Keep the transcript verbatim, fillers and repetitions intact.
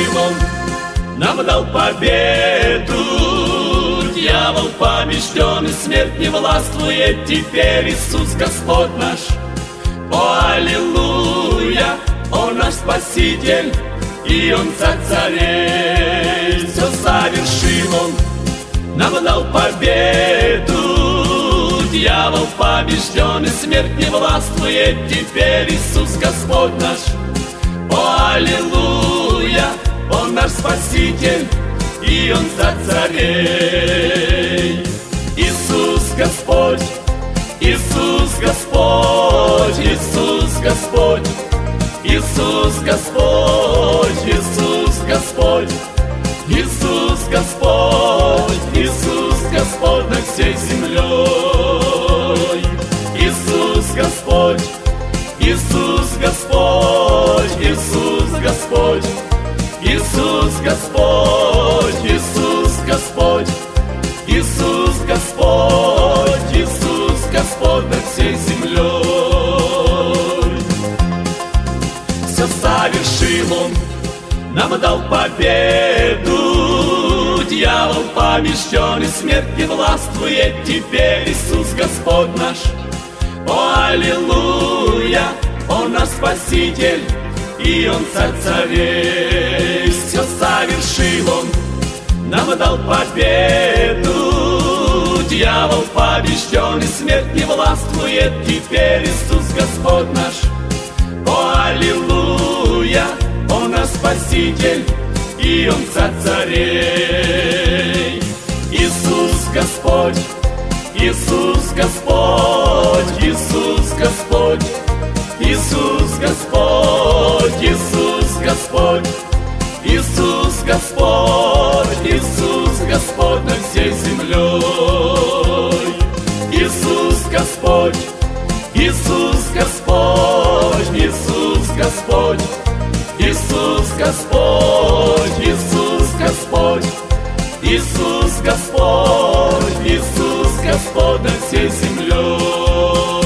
Он нам дал победу. Дьявол побежден, и смерть не властвует теперь. Иисус Господь наш, о, аллилуйя! Он наш Спаситель, и Он царь царей. Все совершил Он, нам дал победу. Дьявол побежден, и смерть не властвует теперь. Иисус Господь наш, о, аллилуйя! Он наш Спаситель, и Он царь царей. Иисус Господь, Иисус Господь, Иисус Господь, Иисус Господь, Иисус Господь, Иисус Господь, Иисус Господь над всей землей. Иисус Господь, Иисус Господь, Иисус Господь, Иисус Господь, Иисус Господь, Иисус Господь, Иисус Господь над всей землей. Все совершил Он, нам дал победу. Дьявол побежден, и смерть не властвует теперь. Иисус Господь наш, о, аллилуйя! Он наш Спаситель, и Он царь царей. Все совершил Он, нам дал победу. Дьявол побежден, и смерть не властвует теперь. Иисус Господь наш, о, аллилуйя! Он наш Спаситель, и Он царь царей. Иисус Господь, Иисус Господь, Иисус Господь, Иисус Господь, Иисус Господь, Иисус Господь, Иисус Господь над всей землей. Иисус Господь, Иисус Господь, Иисус Господь, Иисус Господь, Иисус Господь, Иисус Господь, Иисус Господь над всей землей.